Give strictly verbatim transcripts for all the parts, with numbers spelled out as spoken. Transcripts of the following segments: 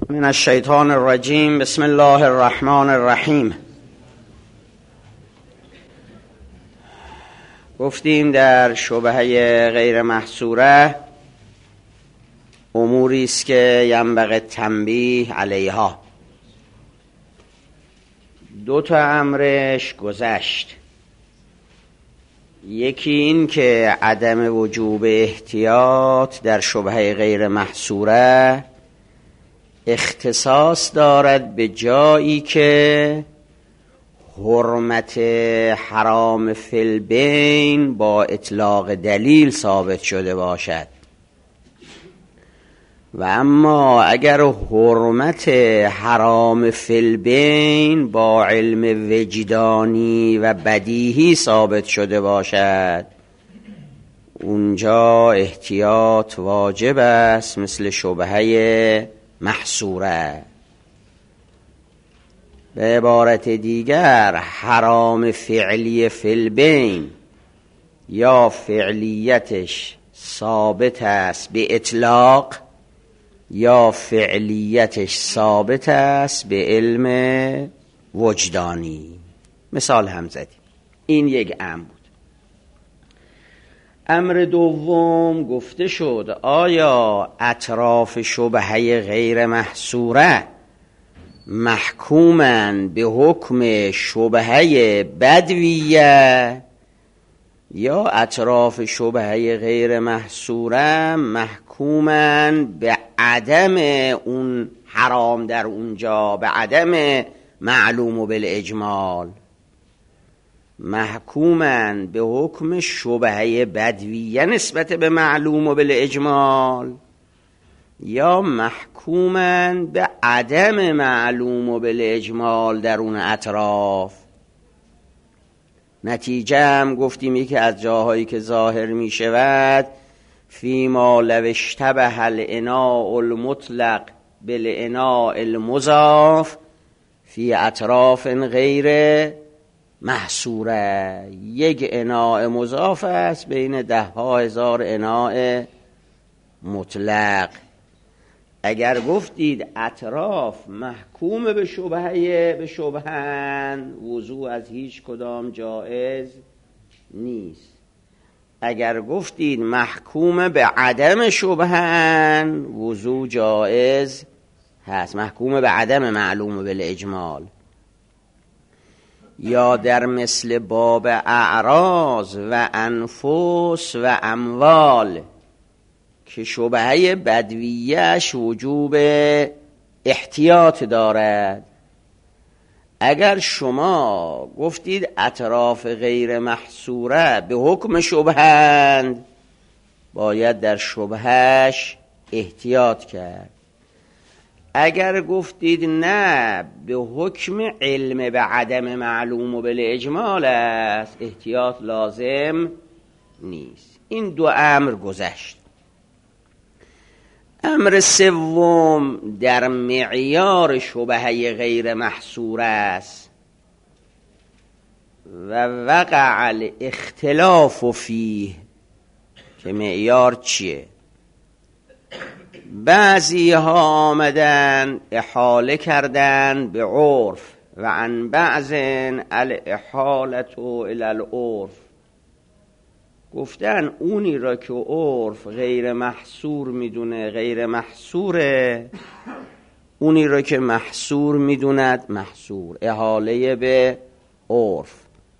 من الشیطان الرجیم. بسم الله الرحمن الرحیم. گفتیم در شبهه غیر محصوره اموری است که ینبغی تنبیه علیها. دو تا امرش گذشت. یکی این که عدم وجوب احتیاط در شبهه غیر محصوره اختصاص دارد به جایی که حرمت حرام فی البین با اطلاق دلیل ثابت شده باشد، و اما اگر حرمت حرام فی البین با علم وجدانی و بدیهی ثابت شده باشد، اونجا احتیاط واجب است، مثل شبهه محصوره. به عبارت دیگر حرام فعلی فی البین یا فعلیتش ثابت است به اطلاق یا فعلیتش ثابت است به علم وجدانی. مثال هم زدیم. این یک امر بود. امر دوم گفته شد آیا اطراف شبهه غیر محصوره محکومن به حکم شبهه بدویه یا اطراف شبهه غیر محصوره محکومن به عدم اون حرام در اونجا، به عدم معلوم و بالاجمال. محکومن به حکم شبهه بدویه نسبت به معلوم و بالاجمال یا محکومن به عدم معلوم و بالاجمال در اون اطراف. نتیجه هم گفتیم یکی از جاهایی که ظاهر می شود فیما لو اشتبه الاناء المطلق بالاناء المضاف فی اطراف غیر محصوره. یک اناء مضاف است بین ده ها هزار اناء مطلق. اگر گفتید اطراف محکوم به شبهه به شبهن، وضوع از هیچ کدام جایز نیست. اگر گفتید محکوم به عدم شبهن، وضوع جایز هست، محکوم به عدم معلوم بالاجمال. یا در مثل باب اعراض و انفس و اموال که شبهه بدویش وجوب احتیاط دارد. اگر شما گفتید اطراف غیر محصوره به حکم شبهند، باید در شبهش احتیاط کرد. اگر گفتید نه به حکم علم به عدم معلوم و بالاجمال است، احتیاط لازم نیست. این دو امر گذشت. امر سوم در معیار شبهه غیر محصور است و وقع الاختلاف فیه. که معیار چیه؟ بعضی ها آمدن احاله کردن به عرف و عن بعضن الاحالة الی العرف. گفتن اونی را که عرف غیر محصور میدونه غیر محصوره، اونی را که محصور میدوند محصور. احاله به عرف.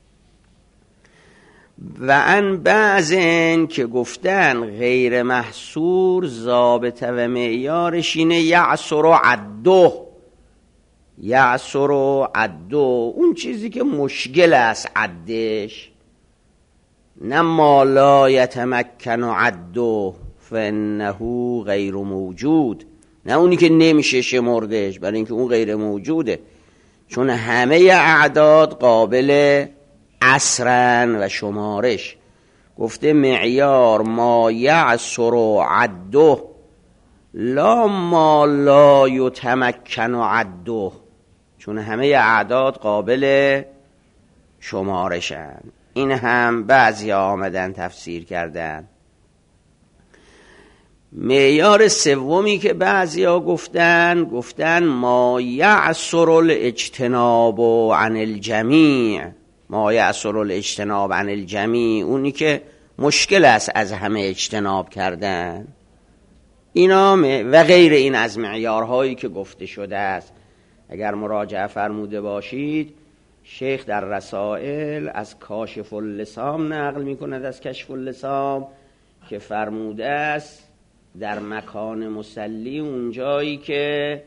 و ان بعضن که گفتن غیر محصور ضابطه و معیارش اینه یعصر و عدو. یعصر و عدو اون چیزی که مشکل است عدش، نه ما لا یتمکن عدو فانه غیر موجود، نه اونی که نمیشه شمردش، برای اینکه اون غیر موجوده، چون همه اعداد قابل عصرن و شمارش. گفته معیار ما یعصر عدو لا ما لا یتمکن عدو، چون همه اعداد قابل شمارشن. این هم بعضی آمدن تفسیر کردن. معیار سومی که بعضیا گفتن گفتن ما یعسر الاجتناب عن الجمیع، ما یعسر الاجتناب عن الجمیع، اونی که مشکل است از همه اجتناب کردن. اینا و غیر این از معیارهایی که گفته شده است. اگر مراجعه فرموده باشید شیخ در رسائل از کاشف اللسام نقل می کند، از کشف اللسام، که فرموده است در مکان مصلی اونجایی که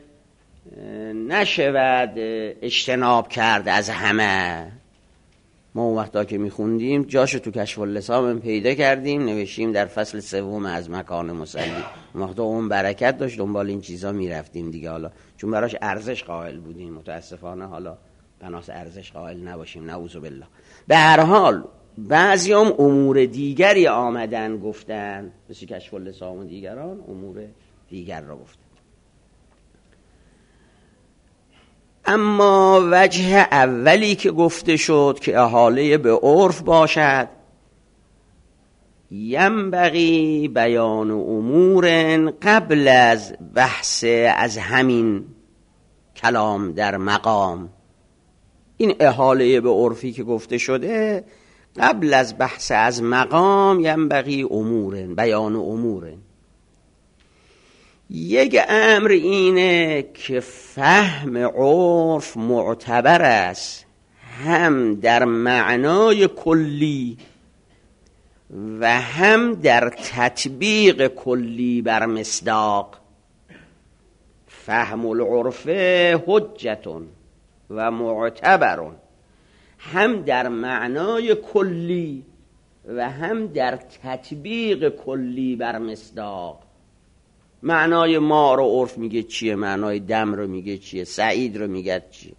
نشود اجتناب کرد از همه. ما اون وقتا که میخوندیم جاشو تو کشف اللسام پیدا کردیم، نوشتیم در فصل سوم از مکان مصلی. اون وقتا اون برکت داشت، دنبال این چیزا میرفتیم دیگه، حالا چون براش ارزش قائل بودیم. متاسفانه حالا بناس ارزش قائل نباشیم، نعوذ بالله. به هر حال بعضی هم امور دیگری آمدن گفتن، مثل کشف اللسام و دیگران امور دیگر را گفتن. اما وجه اولی که گفته شد که احاله به عرف باشد، ینبغی بیان امور قبل از بحث از همین کلام در مقام. این احاله به عرفی که گفته شده قبل از بحث از مقام، ینبغی امور، بیان امور. یک امر اینه که فهم عرف معتبر است، هم در معنای کلی و هم در تطبیق کلی بر مصداق. فهم العرف حجتون و معتبرون، هم در معنای کلی و هم در تطبیق کلی بر مصداق. معنای ما رو عرف میگه چیه، معنای دم رو میگه چیه، سعید رو میگه چیه.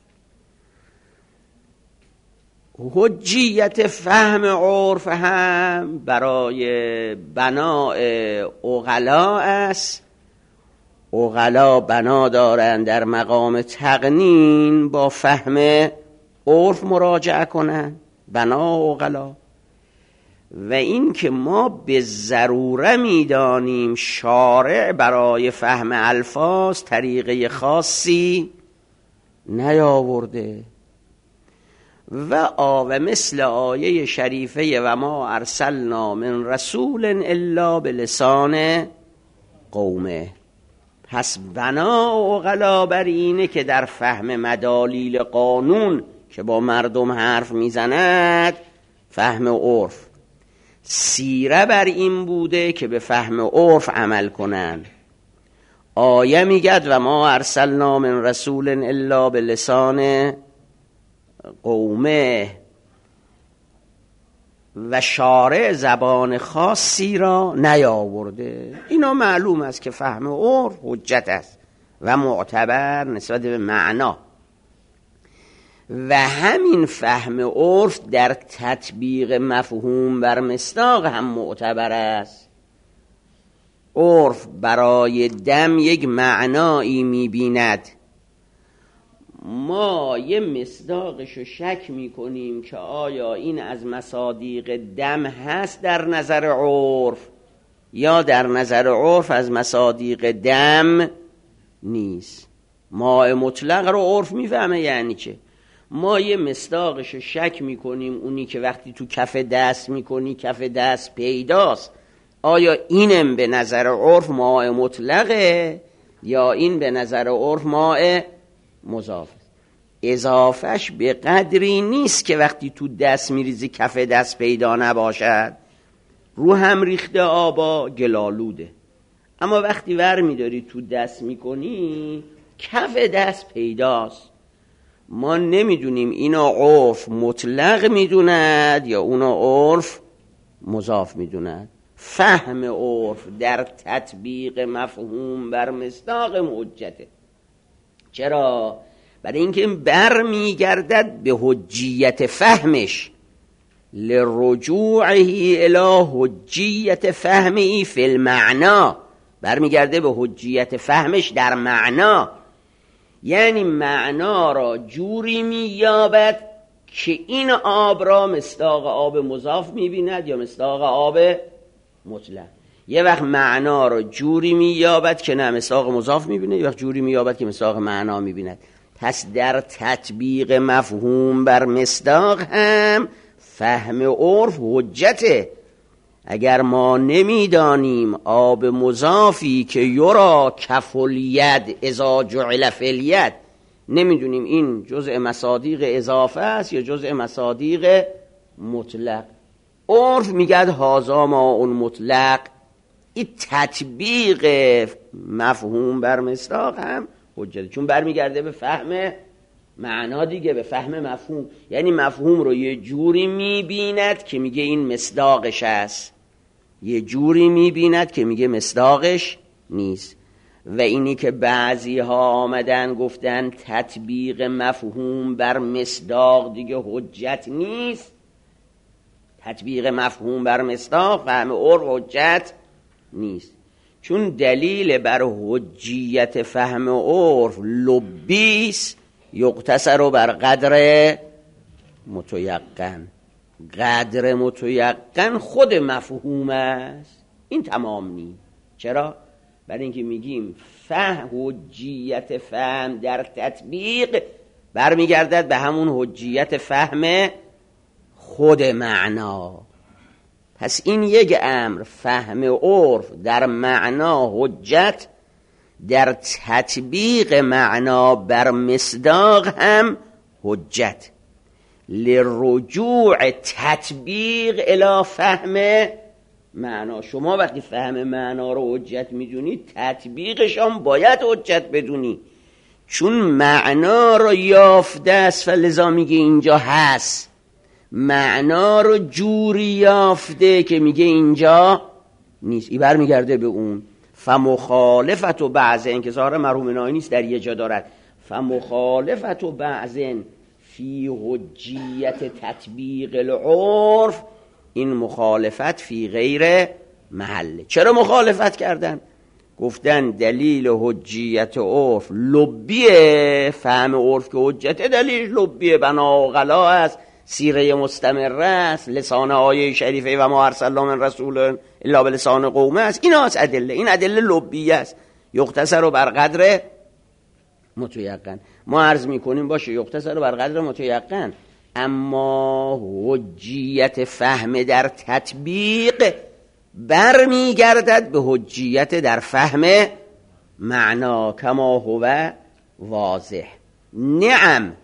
حجیت فهم عرف هم برای بناء عقلا است. عقلا بنا دارن در مقام تقنین با فهم عرف مراجعه کنن، بنا عقلا. و این که ما به ضروره میدانیم شارع برای فهم الفاظ طریقه خاصی نیاورده. و آو مثل آیه شریفه و ما ارسلنا من رسول الا بلسان قومه. پس بنا عقلا بر اینه که در فهم مدالیل قانون که با مردم حرف میزند فهم عرف، سیره بر این بوده که به فهم عرف عمل کنن. آیه میگد و ما ارسلنا من رسول الا بلسان قومه، و شارع زبان خاصی را نیاورده. اینا معلوم است که فهم عرف حجت است و معتبر نسبت به معنا. و همین فهم عرف در تطبیق مفهوم بر مصداق هم معتبر است. عرف برای دم یک معنایی می‌بیند، ما یه مصداقشو شک میکنیم که آیا این از مصادیق دم هست در نظر عرف یا در نظر عرف از مصادیق دم نیست. ماء مطلق رو عرف میفهمه یعنی چه. ما یه مصداقشو شک میکنیم، اونی که وقتی تو کف دست میکنی کف دست پیداست، آیا اینم به نظر عرف ماء مطلقه یا این به نظر عرف ماء مضاف. اضافش به قدری نیست که وقتی تو دست میریزی کف دست پیدا نباشد. رو هم ریخته آبا گلالوده، اما وقتی ور میداری تو دست میکنی کف دست پیداست. ما نمیدونیم اینا عرف مطلق میدوند یا اونا عرف مضاف میدوند. فهم عرف در تطبیق مفهوم بر مصداق حجته. چرا؟ برای اینکه بر میگردد به حجیت فهمش، لرجوعه الی حجیت فهمی فی المعنا. بر میگرده به حجیت فهمش در معنا، یعنی معنا را جوری مییابد که این آب را مصداق آب مضاف میبیند یا مصداق آب مطلق. یه وقت معنا رو جوری مییابد که نه مصداق مضاف میبینه، یه وقت جوری مییابد که مصداق معنا میبیند. پس در تطبیق مفهوم بر مصداق هم فهم عرف حجته. اگر ما نمیدانیم آب مضافی که یرا کف الید اذا جعل فی الید، نمیدونیم این جزء مصادیق اضافه است یا جزء مصادیق مطلق، عرف میگد هازا ماء مطلق، این تطبیق مفهوم بر مصداق هم حجته، چون برمیگرده به فهم معنا دیگه، به فهم مفهوم. یعنی مفهوم رو یه جوری میبیند که میگه این مصداقش است، یه جوری میبیند که میگه مصداقش نیست. و اینی که بعضی ها آمدن گفتن تطبیق مفهوم بر مصداق دیگه حجت نیست، تطبیق مفهوم بر مصداق فهم عرف حجت نیست، چون دلیل بر حجیت فهم عرف لبیس یقتصر بر قدر متیقن. قدر متیقن خود مفهوم است، این تمام نیست. چرا؟ برای اینکه میگیم فهم حجیت فهم در تطبیق برمیگردد به همون حجیت فهم خود معنا. پس این یک امر، فهم عرف در معنا حجت، در تطبیق معنا بر مصداق هم حجت، لرجوع تطبیق الی فهم معنا. شما وقتی فهم معنا رو حجت میدونی، تطبیقش هم باید حجت بدونی، چون معنا رو یافته است فلذا میگه اینجا هست، معنا رو جوری یافته که میگه اینجا نیست. این برمیگرده به اون فمخالفت و بعضن که ظاهر مرحوم نایی نیست، در یه جا دارد فمخالفت و بعضن فی حجیت تطبیق العرف، این مخالفت فی غیر محله. چرا مخالفت کردن؟ گفتن دلیل حجیت عرف لبیه، فهم عرف که حجت دلیل لبیه، بنا و غلا است، سیغه مستمره است، لسان آیه شریفه و ما ارسلنا من رسول الا بلسان قومه است. این هست ادله، این ادله لبیه است، یقتصر بر قدر متیقن. ما عرض میکنیم باشه یقتصر بر قدر متیقن، اما حجیت فهم در تطبیق برمیگردد به حجیت در فهم معنا کما هو واضح. نعم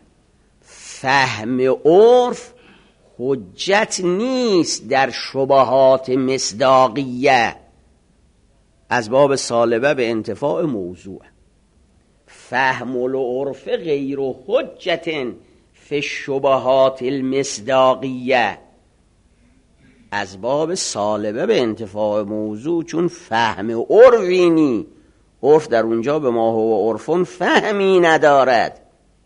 فهم عرف حجت نیست در شبهات مصداقیه، از باب سالبه به انتفاع موضوع. فهم العرف غیر حجت فی الشبهات المصداقیه، از باب سالبه به انتفاع موضوع، چون فهم عرفینی، عرف در اونجا به ما هو عرفون فهمی ندارد.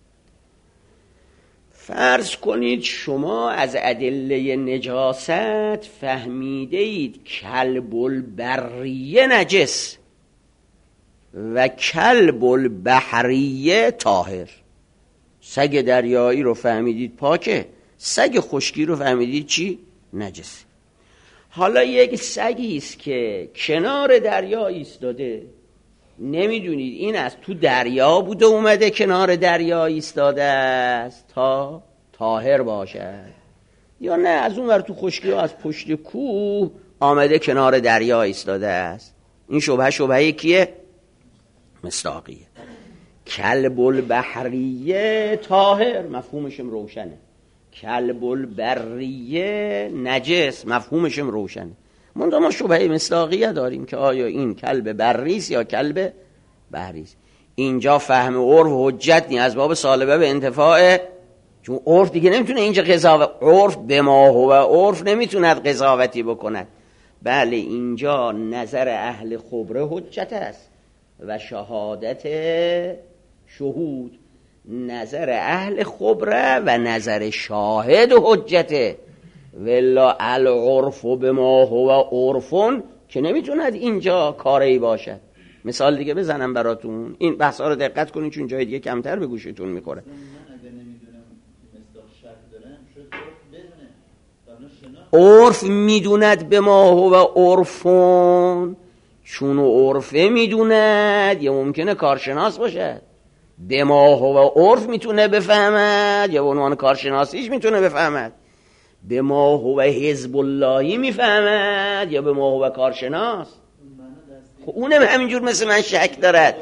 فرض کنید شما از ادله نجاست فهمیده اید کلب البریه نجس و کلب البحریه طاهر. سگ دریایی رو فهمیدید پاکه، سگ خشکی رو فهمیدید چی؟ نجس. حالا یک سگی است که کنار دریا ایستاده، نمیدونید این از تو دریا بوده اومده کنار دریا ایستاده است تا طاهر باشد، یا نه از اون ور تو خشکی ها از پشت کوه آمده کنار دریا ایستاده است. این شبهه شبهه کیه؟ مصداقیه. کلب البحریه طاهر، مفهومشم روشنه. کلب البریه نجس، مفهومشم روشنه. منتها ما شبهه مصداقیه داریم که آیا این کلب بریست یا کلب بحریست. اینجا فهم عرف حجت نی، از باب سالبه به انتفاع، چون عرف دیگه نمیتونه اینجا قضاوت، عرف به ما هو عرف نمیتوند قضاوتی بکند. بله اینجا نظر اهل خبره حجت است و شهادت شهود، نظر اهل خبره و نظر شاهد حجته. ولا العرف بما هو عرفون که نمیتوند اینجا کاری باشد. مثال دیگه بزنم براتون، این بحثا رو دقت کنین چون جای دیگه کمتر به گوشتون میخوره. من اگه نمیدونم مصداق شرط دارم شد بدونه قبلا شناخت عرف میدوند به ما هو عرفون، چون عرفه میدوند یا ممکنه کارشناس باشد، به ما هو عرف میتونه بفهمد یا به عنوان کارشناسیش میتونه بفهمد، به ما هو حزب اللهی میفهمد یا به ما هو کارشناس. خب اونم همینجور مثل من شک دارد.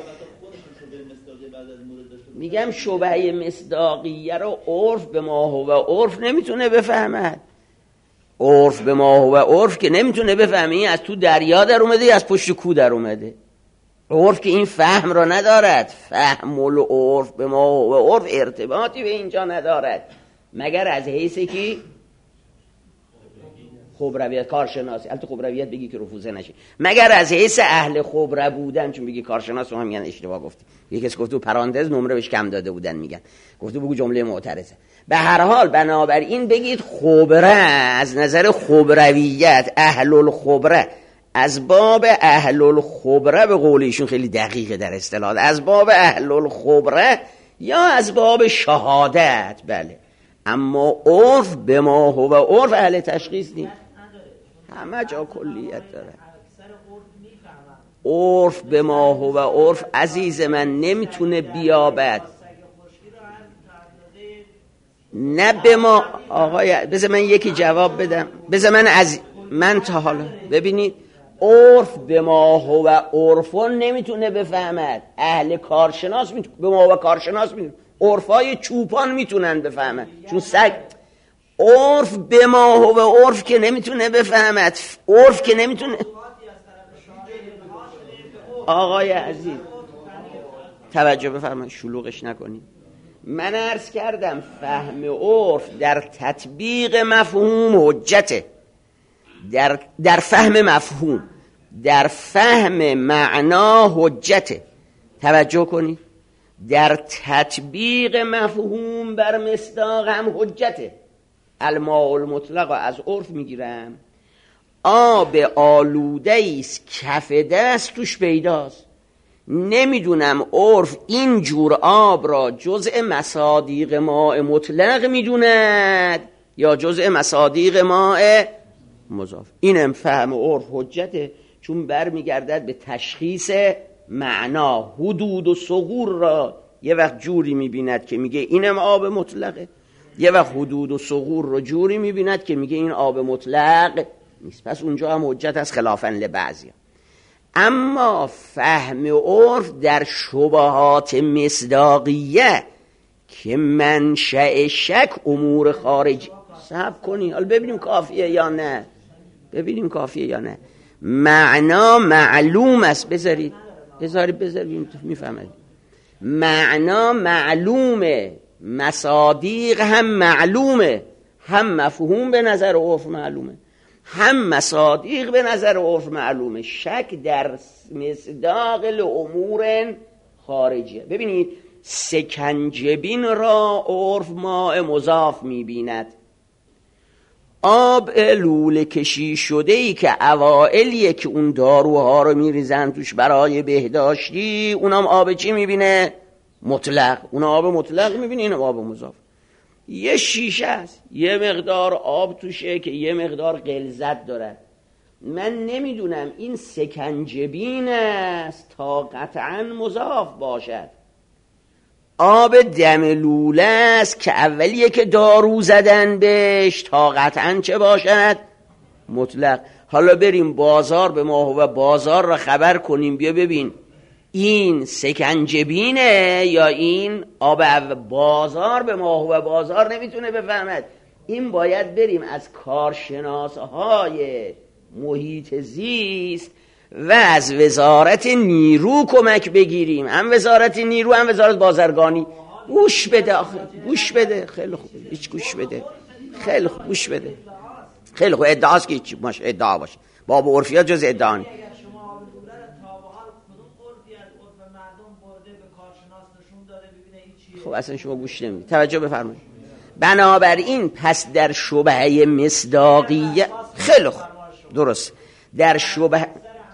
میگم شبهه مصداقیه رو عرف به ما هو عرف نمیتونه بفهمد. عرف به ما هو عرف که نمیتونه بفهمی از تو دریا در اومده یا از پشت کو در اومده. عرف که این فهم را ندارد. فهم العرف به ما هو عرف ارتباطی به اینجا ندارد مگر از حیث که خبرویت کارشناسی. البته خبرویت بگی که رفوزه نشه، مگر از حیث اهل خبره بودن. چون بگی کارشناس هم میگن اشتباه گفتی. یکی کس گفت تو پرانتز نمره بهش کم داده بودن میگن، گفت بگو جمله معترضه. به هر حال بنابراین بگید خبره از نظر خبرویت، اهل الخبره، از باب اهل الخبره به قول ایشون خیلی دقیقه در اصطلاح، از باب اهل الخبره یا از باب شهادت. بله، اما عرف به ما هو عرف اهل تشخیص نیست، همه جا کلیت داره. عرف به ما هو عرف عزیز من نمیتونه بیابد، نه به ما. آقای بذار من یکی جواب بدم، بذار من از من تا حالا ببینید، عرف به ما هو عرفون نمیتونه بفهمد، اهل کارشناس میتونه به ما هو کارشناس میتونه، عرفای چوپان میتونن بفهمن چون سگ. عرف به ما هو عرف که نمیتونه بفهمد، عرف که نمیتونه. آقای عزیز توجه بفرمایید، شلوغش نکنید. من عرض کردم فهم عرف در تطبیق مفهوم حجته، در در فهم مفهوم، در فهم معنا حجته. توجه کنید، در تطبیق مفهوم بر مصداق هم حجته. الماء المطلق از عرف میگیرم، آب آلوده ایست کف دست توش پیداست، نمیدونم عرف این جور آب را جزء مصادیق ماء مطلق میدوند یا جزء مصادیق ماء مضاف. اینم فهم عرف حجته، چون برمیگردد به تشخیص معنا. حدود و ثغور را یه وقت جوری میبیند که میگه اینم آب مطلقه، یه وقت حدود و ثغور رو جوری میبیند که میگه این آب مطلق نیست. پس اونجا هم حجت از خلافاً لبعضی. اما فهم عرف در شبهات مصداقیه که منشأ شک امور خارجی. صبر کنی حالا ببینیم کافیه یا نه، ببینیم کافیه یا نه. معنا معلوم است، بذارید بذارید بذارید میفهمید. معنا معلومه، مصادیق هم معلومه، هم مفهوم به نظر عرف معلومه، هم مصادیق به نظر عرف معلومه. شک در مصداق لامور خارجیه. ببینید سکنجبین را عرف ماء مضاف میبیند. آب لوله کشی شده ای که اوائلیه که اون داروها رو میریزن توش برای بهداشتی، اونم آب چی میبینه؟ مطلق. اون آب مطلق میبینه، این آب مضاف. یه شیشه است، یه مقدار آب توشه که یه مقدار غلظت داره. من نمیدونم این سکنجبین است تا قطعا مضاف باشد. آب دم لوله است که اولیه که دارو زدن بهش تا قطعا چه باشد؟ مطلق. حالا بریم بازار، به ما هو بازار را خبر کنیم، بیا ببین این سکنجبینه یا این آب اول. بازار به ما هو بازار نمیتونه بفهمد. این باید بریم از کارشناسهای محیط زیست و از وزارت نیرو کمک بگیریم، هم وزارت نیرو هم وزارت بازرگانی. گوش بده آخه، گوش بده. خیلی خوب، هیچ گوش بده. خیلی خوب گوش بده. خیلی خوب، ادعاست که هیچ باشه، ادعا باشه. باب عرفیات جز ادعا نیست. خب اصلا شما گوش نمیدید. توجه بفرمایید. بنابراین پس در شبهه مصداقیه، خیلی خوب درست، در شبهه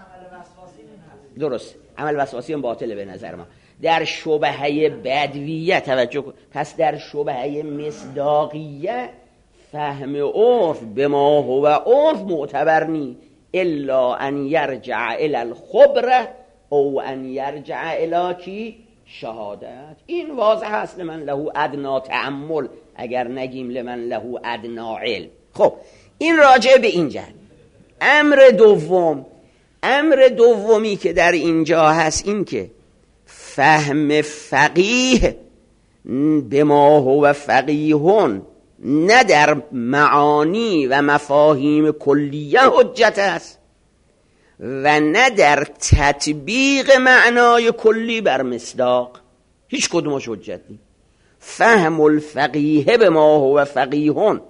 درست عمل وسواسی هم باطله به نظر ما. در شبهه بدویه توجه کن. پس در شبهه مصداقیه فهم عرف به ما هو عرف معتبر نی الا ان یرجع الی الخبره او ان یرجع الی کی شهادت. این واضح هست. لمن له ادنا تأمل، اگر نگیم لمن له ادنا علم. خب این راجع به این جهت. امر دوم، امر دومی که در اینجا هست این که فهم فقیه به ما هو فقیهون نه در معانی و مفاهیم کلیه حجت است و نه در تطبیق معنای کلی بر مصداق. هیچ کدومش حجت نیست. فهم الفقیه به ما هو فقیهون،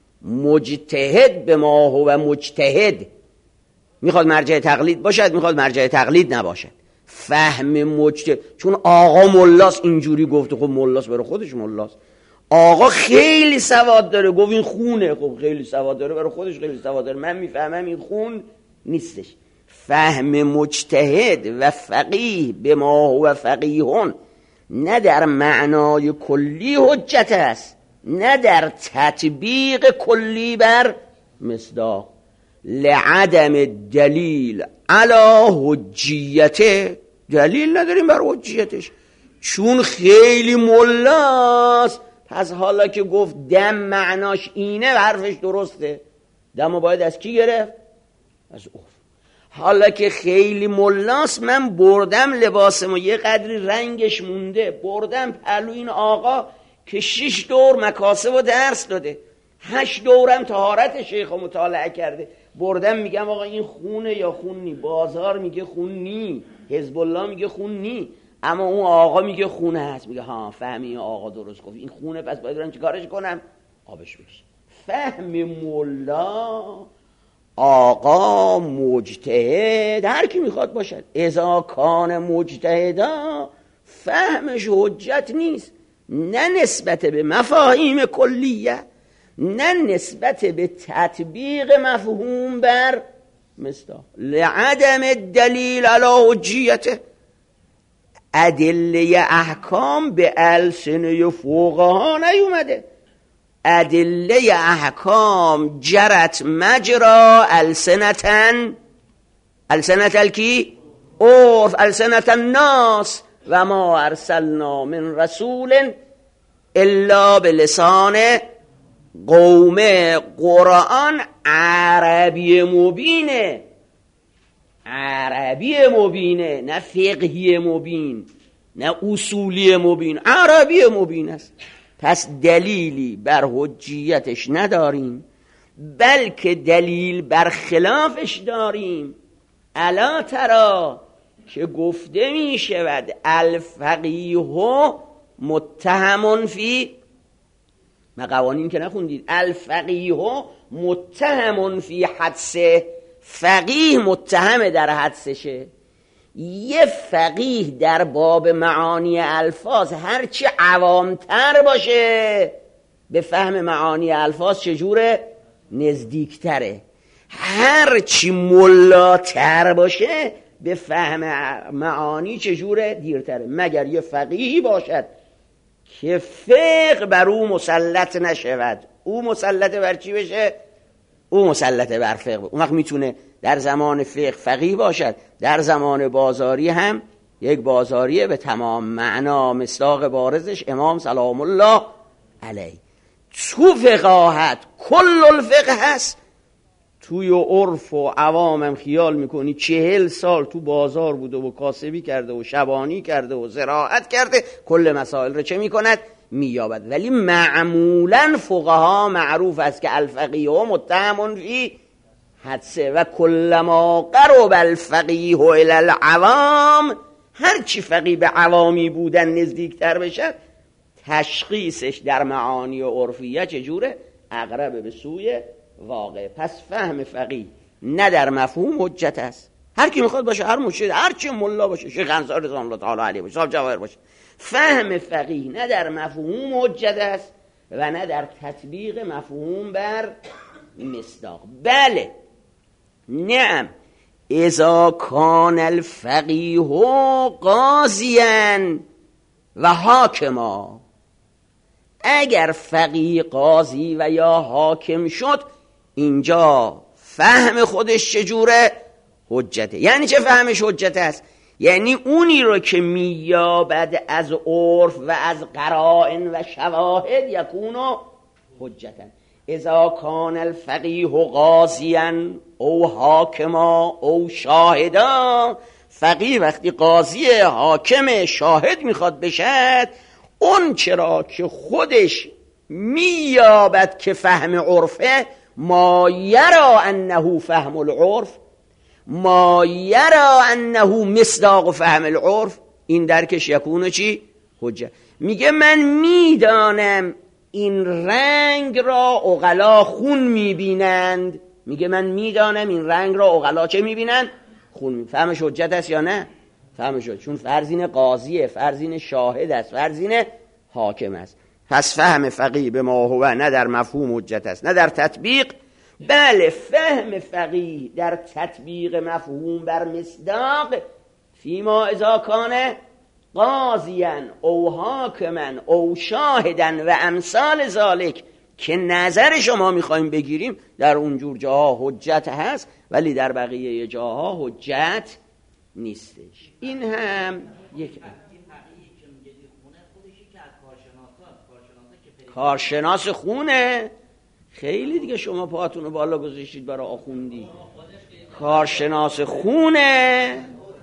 مجتهد به ما هو مجتهد، میخواد مرجع تقلید باشد میخواد مرجع تقلید نباشد. فهم مجتهد، چون آقا ملاست اینجوری گفته، خب ملاست برای خودش ملاست. آقا خیلی سواد داره گفت این خونه، خب خیلی سواد داره برای خودش خیلی سواد داره، من میفهمم این خون نیستش. فهم مجتهد و فقیه به ما هو فقیهون نه در معنای کلی حجت است نه در تطبیق کلی بر مصداق. لعدم دلیل علی حجیته، دلیل نداریم بر حجیتش چون خیلی ملاست. پس حالا که گفت دم معناش اینه حرفش درسته، دمو باید از کی گرفت؟ از اوف. حالا که خیلی ملاست من بردم لباسمو یه قدری رنگش مونده، بردم پهلو این آقا که شش دور مکاسب و درس داده، هشت دورم طهارت شیخ مطالعه کرده، بردم میگم آقا این خونه یا خون نی، بازار میگه خون نی، حزب الله میگه خون نی، اما اون آقا میگه خونه هست. میگه ها فهمی آقا درست گفت این خونه، پس باید برم چیکارش کنم؟ آبش بکشم. فهم مولا آقا مجتهد هر کی میخواد باشد، اذا کان مجتهدا فهمش حجت نیست، نه نسبت به مفاهیم کلیه نه نسبت به تطبیق مفهوم بر مصداق. لعدم دلیل علی حجیته، ادله احکام به السنه فقها نیومده. ادله احکام جرت مجرا السنتن، السنت الکی عرف، السنت الناس و ما ارسلنا من رسول الا بلسان قوم. قرآن عربی مبینه، عربی مبینه، نه فقهی مبین نه اصولی مبین، عربی مبین است. پس دلیلی بر حجیتش نداریم بلکه دلیل بر خلافش داریم. الا ترا که گفته می شود الفقیه متهم فی، ما قوانین که نخوندید، الفقیه متهم فی حدثه، فقیه متهم در حدثشه. یه فقیه در باب معانی الفاظ هرچی عوامتر باشه به فهم معانی الفاظ چجوره؟ نزدیکتره. هرچی ملاتر باشه به فهم معانی چجوره؟ دیرتره. مگر یه فقیهی باشد که فقه بر او مسلط نشود. او مسلط بر چی بشه؟ او مسلط بر فقه. اون وقت میتونه در زمان فقه فقیه باشد، در زمان بازاری هم یک بازاریه به تمام معنا. مصداق بارزش امام سلام الله علیه. تو فقاهت کل الفقه هست. توی عرف و عوامم خیال میکنی چهل سال تو بازار بوده و کاسبی کرده و شبانی کرده و زراعت کرده، کل مسائل رو چه میکند؟ مییابد. ولی معمولا فقها معروف است که الفقیه متهم فی حدثه و کلما قرب الفقیه الی العوام، هر چی فقیه به عوامی بودن نزدیکتر بشد تشخیصش در معانی و عرفیه چجوره؟ اقرب به سوی واقع. پس فهم فقیه نه در مفهوم حجت است. هر کی میخواد باشه، هر مرشد، هر چی ملا باشه، شیخ انصاری رضوان الله تعالی علیه باشه، صاحب جواهر باشه، فهم فقیه نه در مفهوم حجت است و نه در تطبیق مفهوم بر مصداق. بله نعم، اذا کان الفقیه قاضیا و حاکما، اگر فقیه قاضی و یا حاکم شد اینجا فهم خودش چجوره؟ حجته. یعنی چه فهمش حجت است؟ یعنی اونی رو که مییابد از عرف و از قرائن و شواهد یکونو حجتا. اذا کان الفقیه قاضیا او حاکما او شاهدا، فقیه وقتی قاضی حاکم شاهد میخواد بشد، اون چرا که خودش مییابد که فهم عرفه، ما یرا انه فهم العرف، ما یرا انه مصداق فهم العرف، این درکش یکونه چی؟ حجت. میگه من میدانم این رنگ را عقلا خون میبینند، میگه من میدانم این رنگ را عقلا چه میبینند؟ خون میبینند. فهمش حجت است یا نه؟ فهمش حجت، چون فرضین قاضیه، فرضین شاهد است، فرضین حاکم است. پس فهم فقیه به ما هو نه در مفهوم حجت است نه در تطبیق، بله فهم فقیه در تطبیق مفهوم بر مصداق فیما اذا کان قاضیا او حاکما او شاهدا و امثال ذالک، که نظر شما میخوایم بگیریم در اونجور جاها حجت هست، ولی در بقیه جاها حجت نیستش. این هم یک کارشناس خونه. خیلی دیگه شما پاتون رو بالا گذاشتید برای آخوندی. کارشناس خونه.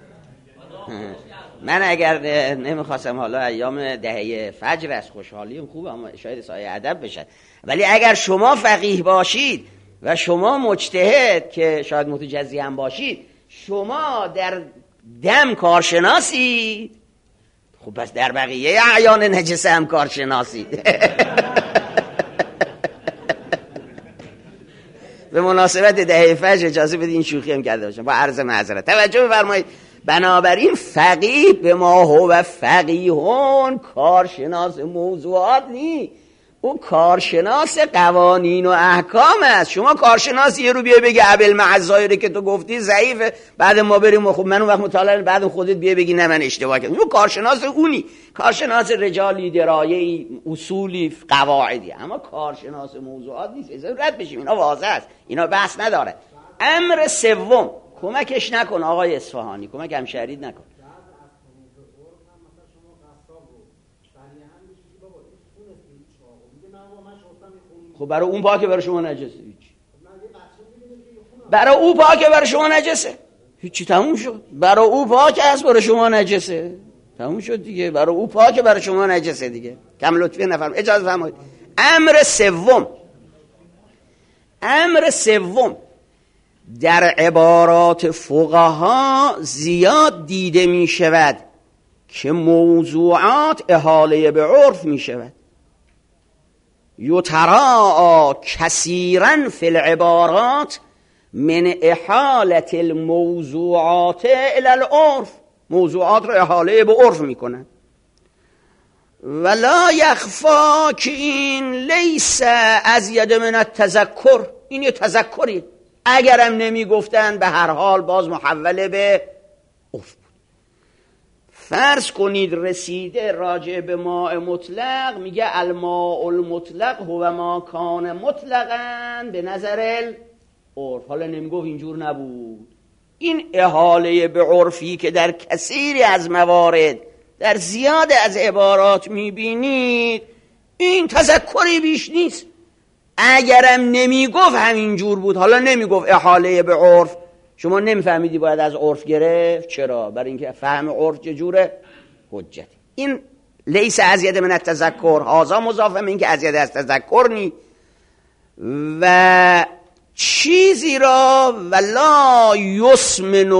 من اگر نمیخواستم حالا ایام دهه فجر از خوشحالیم خوبه، اما شاید سایه ادب بشد، ولی اگر شما فقیه باشید و شما مجتهد که شاید متجزی هم باشید، شما در دم کارشناسید، خب پس در بقیه اعیان نجسه هم کارشناسید. به مناسبت دهه فجر اجازه بدید این شوخی هم کرده باشم با عرض معذرت. توجه بفرمایید. بنابراین فقیه به ما هو فقیهون کارشناس موضوعات نی، او کارشناس قوانین و احکام است. شما کارشناس یه رو بیای بگی ابل معذایره که تو گفتی ضعیفه، بعد ما بریم خب من اون وقت مطالعه بعد خودت بیای بگی نه من اشتباه کردم. اون کارشناس اونی، کارشناس رجالی درایه اصولی قواعدی، اما کارشناس موضوعات نیست. از رد بشیم، اینا واضح است، اینا بحث نداره. امر سوم، کمکش نکن آقای اصفهانی، کمک هم شرید نکن. خب برای اون پاکه، برای شما نجسه. هیچی. برای اون پاکه، برای شما نجسه. هیچی، تموم شد. برای اون پاکه است، برای شما نجسه. تموم شد دیگه. برای اون پاکه، برای شما نجسه دیگه. کم لطفی نفرم. اجازه فرمایید. امر سوم، امر سوم در عبارات فقها زیاد دیده می شود که موضوعات احاله به عرف می شود. یتراء کثیرا فی العبارات من احالت الموضوعات الی العرف، موضوعات رو احاله به عرف می کنند. ولا یخفا که این لیس ازید من التذکر، این یه تذکری، اگرم نمی گفتن به هر حال باز محوله به عرف بود. فرض کنید رسیده راجع به ماء مطلق، میگه الماء المطلق هو ما کان مطلقاً به نظر العرف. حالا نمیگفت اینجور نبود. این احاله به عرفی که در کثیری از موارد در زیاد از عبارات میبینید، این تذکری بیش نیست. اگرم نمیگفت همینجور بود، حالا نمیگفت احاله به عرف، شما نمیفهمیدی باید از عرف گرفت. چرا؟ برای اینکه فهم عرف چجوره؟ حجت. این لیس ازید من التذکر، هازا مضافه من اینکه ازید از تذکر نی. و چیزی را ولا یسمن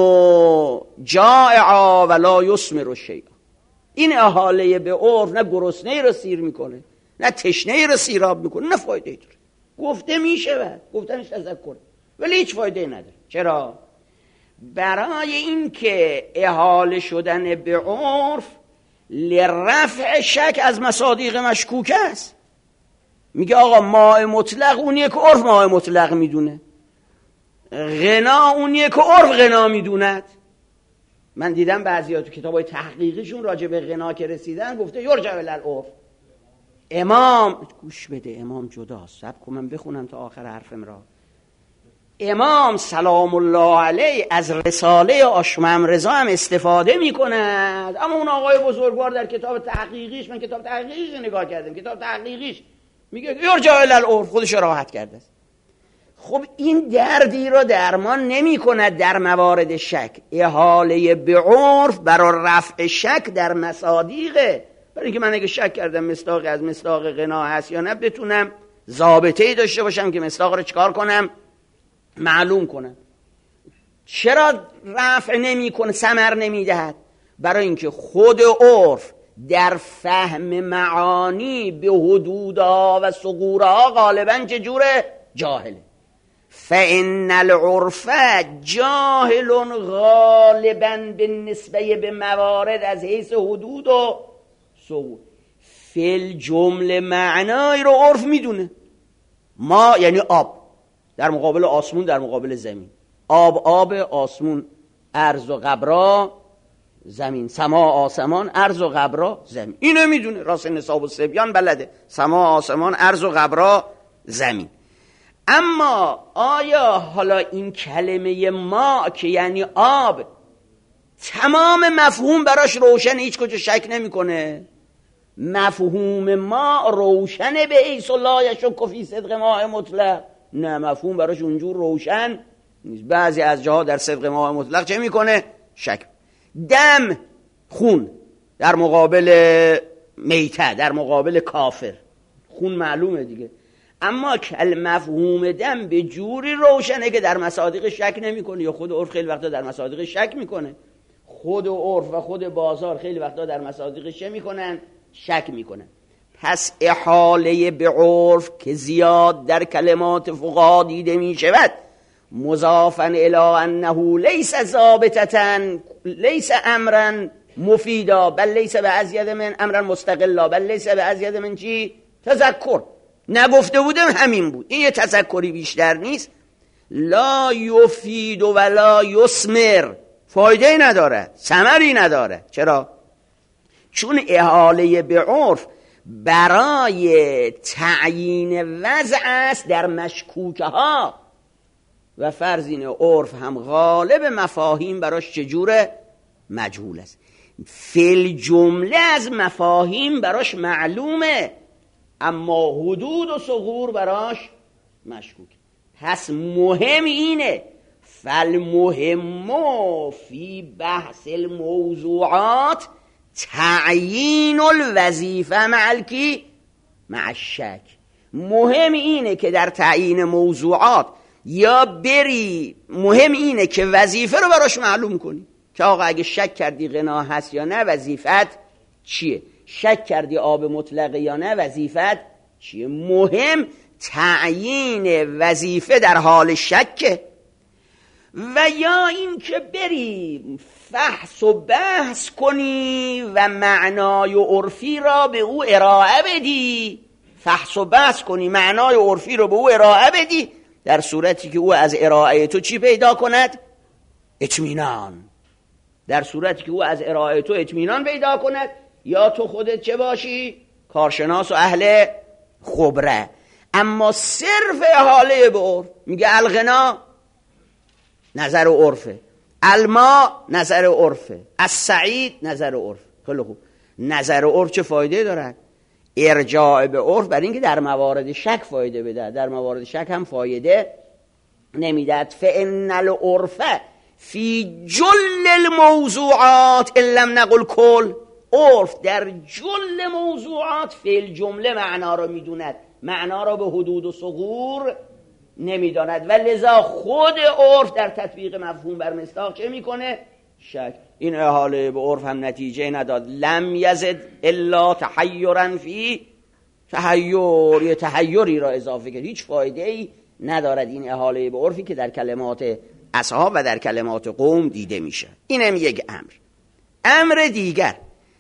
جائعا ولا یسمر شیئا، این احاله به عرف نه گرسنه رو سیر میکنه نه تشنه رو سیراب میکنه، نه فایده ای داره. گفته میشه، گفتنش تذکر، ولی هیچ فایده نداره. چرا؟ برای اینکه احاله شدن به عرف لرفع شک از مصادیق مشکوک است. میگه آقا ماء مطلق اونیه که عرف ماء مطلق میدونه، غنا اونیه که عرف غنا میدوند. من دیدم بعضیا تو کتابای تحقیقیشون راجع به غنا که رسیدن گفته یرجع الی العرف، امام گوش بده، امام جداست، صبر کن من بخونم تا آخر حرفم را. امام سلام الله علیه از رساله آشمم رضا هم استفاده می کند، اما اون آقای بزرگوار در کتاب تحقیقیش، من کتاب تحقیقیش نگاه کردم، کتاب تحقیقیش میگه یرجع الی العرف، خودش راحت کرده است. خب این دردی را درمان نمی کند در موارد شک. احاله به عرف برای رفع شک در مصادیقه، برای اینکه من اگه شک کردم مصداق از مصداق غنا هست یا نه، بتونم ضابطه‌ای داشته باشم که مصداق رو چکار کنم؟ معلوم کنم. چرا رفع نمی کنه، ثمر نمی دهد؟ برای اینکه خود عرف در فهم معانی به حدودها و ثغورها غالبا چجوره؟ جاهله. فإن العرف جاهل غالبا بالنسبه به موارد از حیث حدود و ثغور. فی الجمله معنای رو عرف میدونه. ما یعنی آب در مقابل آسمون، در مقابل زمین. آب آب، آسمون ارض و قبرا زمین، سما آسمان ارض و قبرا زمین. اینو میدونه، راست نصاب و سبیان بلده، سما آسمان ارض و قبرا زمین. اما آیا حالا این کلمه ما که یعنی آب تمام مفهوم براش روشن، هیچ کجا شک نمیکنه؟ مفهوم ما روشنه به ایس الله یشک فی صدق ماء مطلق؟ نه، مفهوم براش اونجور روشن نیست. بعضی از جاها در صدق ماء مطلق چه میکنه؟ شک. دم، خون در مقابل میته، در مقابل کافر، خون معلومه دیگه. اما کل مفهوم دم به جوری روشنه که در مصادیق شک نمیکنه، یا خود عرف خیلی وقتا در مصادیق شک میکنه. خود عرف و خود بازار خیلی وقتا در مصادیق چه میکنن؟ شک میکنن. پس احاله به عرف که زیاد در کلمات فقها دیده میشود، مضافا الی انه لیس ضابطه، لیس امرا مفیدا، بل لیس به ازید من امرا مستقلا، بل لیس به ازید من چی؟ تذکر. نگفته بودم همین بود، این یه تذکری بیشتر نیست. لا یفید ولا یثمر، فایده نداره، ثمری نداره. چرا؟ چون احاله به عرف برای تعیین وضع است در مشکوکه ها، و فرضین عرف هم غالب مفاهیم براش چجوره؟ مجهول است. فی جمله از مفاهیم براش معلومه، اما حدود و ثغور براش مشکوک. پس مهم اینه، فالمهم فی بحث الموضوعات تعیین الوظیفه مع الکی مع الشک. مهم اینه که در تعیین موضوعات یا بری، مهم اینه که وظیفه رو براش معلوم کنی که آقا اگه شک کردی غنا هست یا نه، وظیفت چیه؟ شک کردی آب مطلقه یا نه، وظیفت چیه؟ مهم تعیین وظیفه در حال شکه. و یا این که بری فحص و بحث کنی و معنای عرفی را به او ارائه بدی، فحص و بحث کنی معنای عرفی را به او ارائه بدی، در صورتی که او از ارائه تو چی پیدا کند؟ اطمینان. در صورتی که او از ارائه تو اطمینان پیدا کند، یا تو خودت چه باشی؟ کارشناس و اهل خبره. اما صرف احاله به عرف، میگه الغنا نظر عرفه، الما نظر عرفه، السعید نظر عرف. خیلی خوب، نظر عرف چه فایده دارد؟ ارجاع به عرف برای اینکه در موارد شک فایده بده، در موارد شک هم فایده نمیدهد. فإن العرف فی جل الموضوعات ان لم نقل کل، عرف در جل موضوعات فی الجمله معنا را میدوند، معنا را به حدود و ثغور نمیداند، و لذا خود عرف در تطبیق مفهوم بر مصداق چه میکنه؟ شک. این احاله به عرف هم نتیجه نداد. لم یزد الا تحیرا فی تحیر، یه تحیری را اضافه کرد، هیچ فایده ای ندارد این احاله به عرفی که در کلمات اصحاب و در کلمات قوم دیده میشه. اینم یک امر. امر دیگر،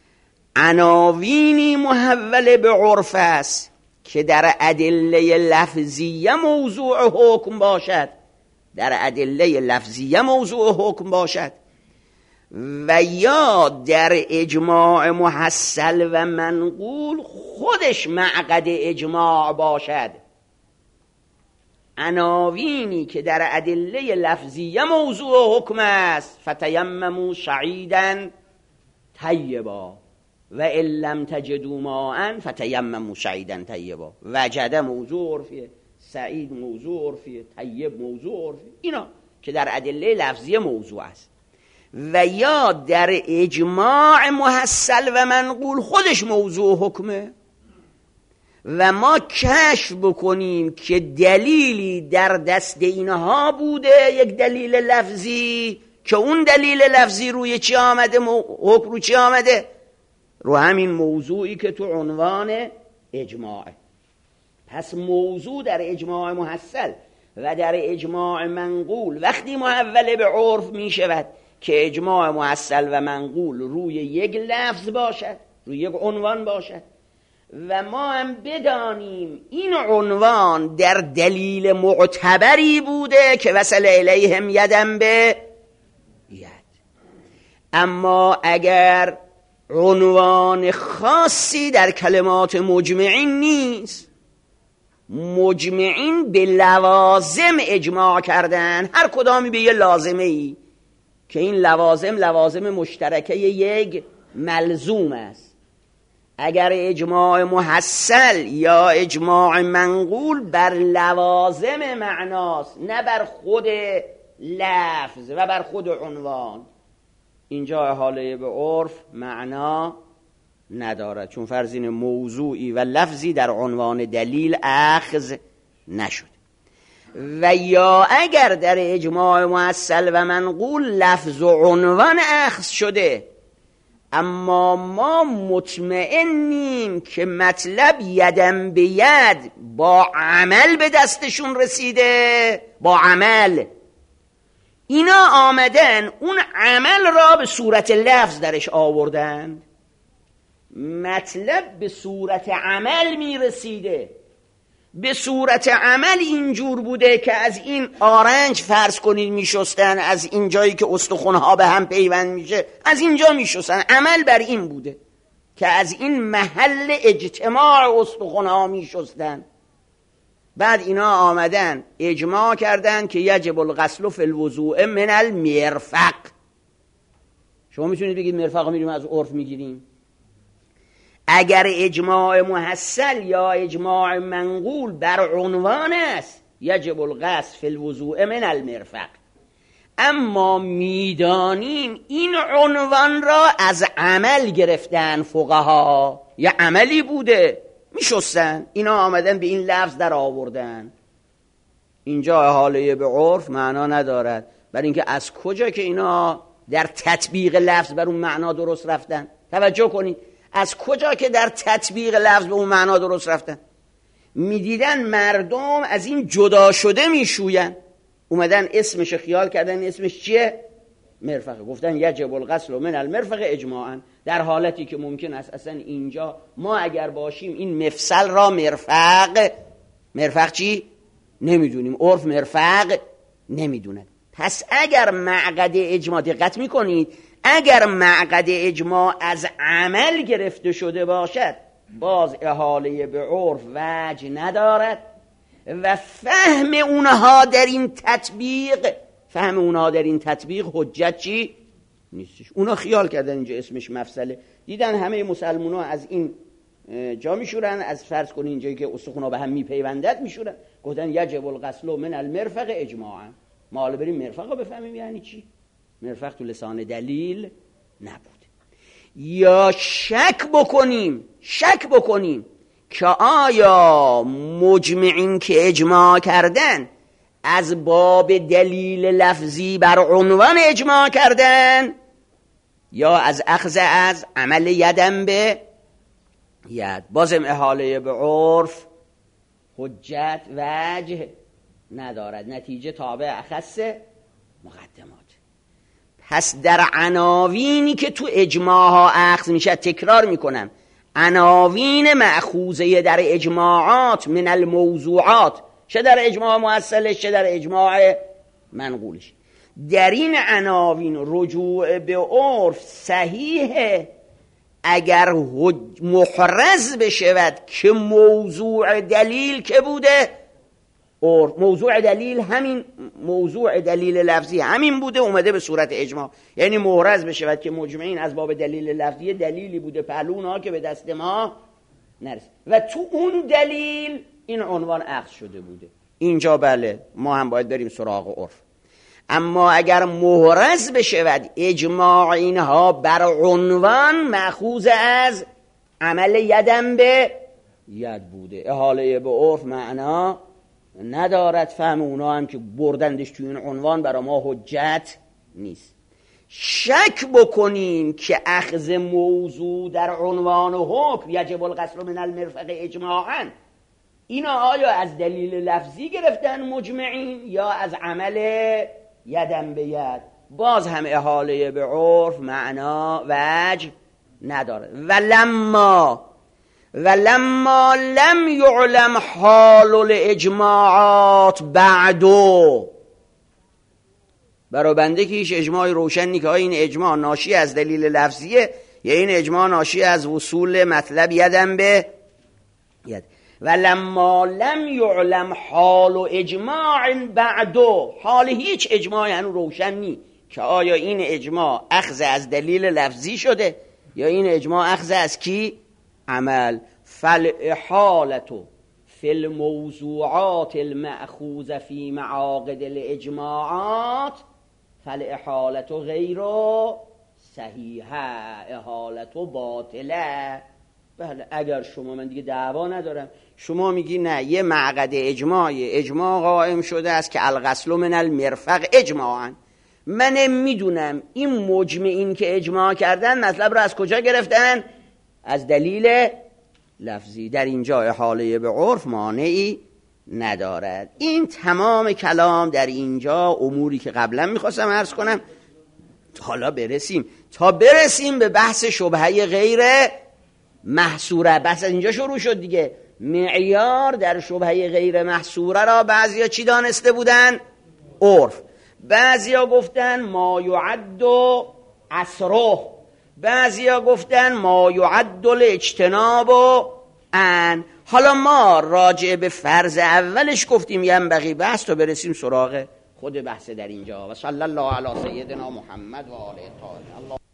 عناوینی محول به عرف است که در ادله لفظیه موضوع حکم باشد، در ادله لفظیه موضوع حکم باشد، و یا در اجماع محصل و منقول خودش معقد اجماع باشد. عناوینی که در ادله لفظیه موضوع حکم است، فتیمموا صعیدا طیبا و ان لم تجدوا ماء فتیمموا صعیدا طیبا. وجد موضوع عرفیه، سعید موضوع عرفیه، طیب موضوع عرفیه، اینا که در ادله لفظیه موضوع است. و یا در اجماع محصل و منقول خودش موضوع حکمه و ما کشف بکنیم که دلیلی در دست اینها بوده، یک دلیل لفظی، که اون دلیل لفظی روی چی آمده؟ حکم رو چی آمده؟ رو همین موضوعی که تو عنوان اجماعه. پس موضوع در اجماع محصل و در اجماع منقول وقتی محول به عرف می شود که اجماع محصل و منقول روی یک لفظ باشد، روی یک عنوان باشد و ما هم بدانیم این عنوان در دلیل معتبری بوده که وصل الیهم یدم به ید. اما اگر عنوان خاصی در کلمات مجمعین نیست، مجمعین به لوازم اجماع کردن، هر کدامی به یه لازمه ای که این لوازم لوازم مشترکه یک ملزوم است. اگر اجماع محصل یا اجماع منقول بر لوازم معناست، نه بر خود لفظ و بر خود عنوان، اینجا احاله به عرف معنا ندارد، چون فرضین موضوعی و لفظی در عنوان دلیل اخذ نشد. و یا اگر در اجماع محصل و منقول لفظ و عنوان اخذ شده، اما ما مطمئنیم که مطلب یدم به ید با عمل به دستشون رسیده، با عمل اینا آمدن اون عمل را به صورت لفظ درش آوردن، مطلب به صورت عمل می رسیده. به صورت عمل اینجور بوده که از این آرنج فرض کنید می شستن، از این جایی که استخوانها به هم پیوند میشه از اینجا می شستن. عمل بر این بوده که از این محل اجتماع استخوانها می شستن. بعد اینا آمدن اجماع کردن که یجب الغسل فی الوضوء من المرفق. شما میتونید بگید مرفق میریم از عرف میگیریم. اگر اجماع محصل یا اجماع منقول بر عنوان است یجب الغسل فی الوضوء من المرفق، اما میدانیم این عنوان را از عمل گرفتن فقها، یا عملی بوده میشستن، اینا آمدن به این لفظ در آوردن. اینجا احاله به عرف معنا ندارد، برای اینکه از کجا که اینا در تطبیق لفظ بر اون معنا درست رفتن؟ توجه کنید، از کجا که در تطبیق لفظ به اون معنا درست رفتن؟ میدیدن مردم از این جدا شده میشوین، اومدن اسمش خیال کردن اسمش چیه؟ مرفقه. گفتن یجب الغسل من المرفق اجماعا، در حالتی که ممکن است اصلا اینجا ما اگر باشیم این مفصل را مرفق مرفق چی؟ نمیدونیم، عرف مرفق نمیدونه. پس اگر معقد اجماع، دقت میکنید، اگر معقد اجماع از عمل گرفته شده باشد باز احاله به عرف وجه ندارد و فهم اونها در این تطبیق فهم اونها در این تطبیق حجت چی؟ نیستش. اونا خیال کردن اینجا اسمش مفصله، دیدن همه مسلمان ها از این جا میشورن، از فرض کنین اینجایی که استخونا به هم میپیوندد میشورن، گفتن یجب الغسل من المرفق اجماعا. ما حالا بریم مرفق رو بفهمیم یعنی چی. مرفق تو لسان دلیل نبود. یا شک بکنیم شک بکنیم که آیا مجمعین که اجماع کردن از باب دلیل لفظی بر عنوان اجماع کردن یا از اخذ از عمل یدم به ید. بازم احاله به عرف حجت وجه ندارد، نتیجه تابع اخص مقدمات. پس در عناوینی که تو اجماع ها اخذ میشه، تکرار میکنم، عناوین مأخوذه در اجماعات من الموضوعات، چه در اجماع محصلش چه در اجماع منقولش، در این عناوین رجوع به عرف صحیحه اگر محرز بشود که موضوع دلیل که بوده، موضوع دلیل همین موضوع دلیل لفظی همین بوده، اومده به صورت اجماع، یعنی محرز بشود که مجمعین از باب دلیل لفظی دلیلی بوده پهلونا که به دست ما نرسید و تو اون دلیل این عنوان اخذ شده بوده. اینجا بله ما هم باید بریم سراغ عرف. اما اگر محرز بشود اجماع اینها بر عنوان مأخوذ از عمل یدم به ید بوده، احاله به عرف معنا ندارد. فهم اونا هم که بردندش تو این عنوان برای ما حجت نیست. شک بکنیم که اخذ موضوع در عنوان و حکم یجب الغسل من المرفق اجماعا، اینا آیا از دلیل لفظی گرفتن مجمعین یا از عمل یدم به ید؟ باز هم احاله به عرف معنا وجه نداره. ولما ولما لم یعلم حال الاجماعات بعدو، برای بنده که هیچ اجماعی روشن نی که این اجماع ناشی از دلیل لفظیه یا این اجماع ناشی از وصول مطلب یدم به ید. ولما لم یعلم حال اجماع بعدو، حال هیچ اجماعی هنوز روشن نی که آیا این اجماع اخذ از دلیل لفظی شده یا این اجماع اخذ از کی؟ عمل. فالاحالة فی الموضوعات المأخوذ فی معاقد الاجماعات فالاحالة غیر صحیحه، احالة باطله. بله اگر شما، من دیگه دعوا ندارم، شما میگی نه یه معقد اجماعی اجماع قائم شده است که الغسل من المرفق اجماعا، من میدونم این مجمعین که اجماع کردن مطلب رو از کجا گرفتن؟ از دلیل لفظی. در اینجا احاله به عرف مانعی ندارد. این تمام کلام در اینجا اموری که قبلا میخواستم عرض کنم. حالا برسیم تا برسیم به بحث شبهه غیر محصوره. بحث از اینجا شروع شد دیگه. معیار در شبهه غیر محصوره را بعضیا چی دانسته بودن؟ عرف. بعضیا گفتن ما یعد عصره، بعضیا گفتن ما یعد الاجتناب ان. حالا ما راجع به فرض اولش گفتیم ینبغی بحث تا برسیم سراغ خود بحث در اینجا. و صلی الله علی سیدنا محمد و آله الطاهرین.